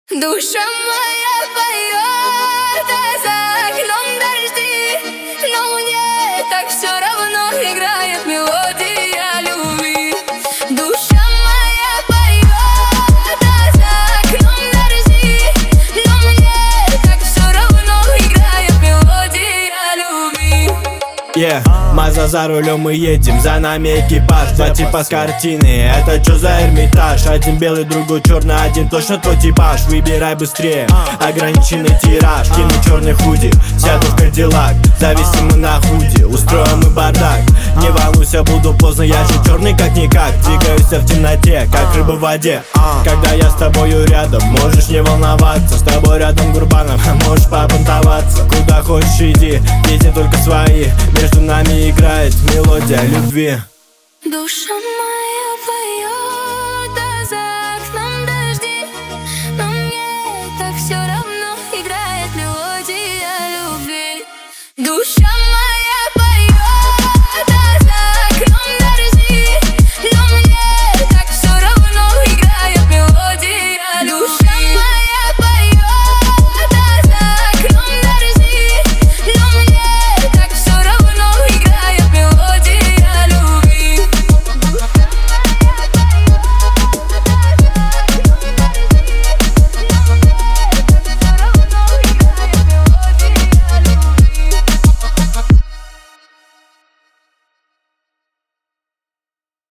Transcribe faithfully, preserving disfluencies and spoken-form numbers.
Душа моя поет, а за окном дожди, но мне так все равно играет мелодия любви. Душа моя поет, а за окном дожди, но мне так все равно играет мелодия любви. Yeah. Маза за рулем, мы едем, за нами экипаж. Два типа с картины, это чё за Эрмитаж? Один белый, другой черный, один точно твой типаж. Выбирай быстрее, ограниченный тираж. Кину черный худи, сяду в Кадиллак. Зависим мы на худи, устроим мы бардак. Не волнуйся, буду поздно, я же черный как-никак. Двигаюсь в темноте, как рыба в воде. Когда я с тобою рядом, можешь не волноваться. С тобой рядом Гурбанов, можешь побунтоваться. Куда хочешь иди, песни только свои. Между нами играет мелодия любви. Душа моя поет.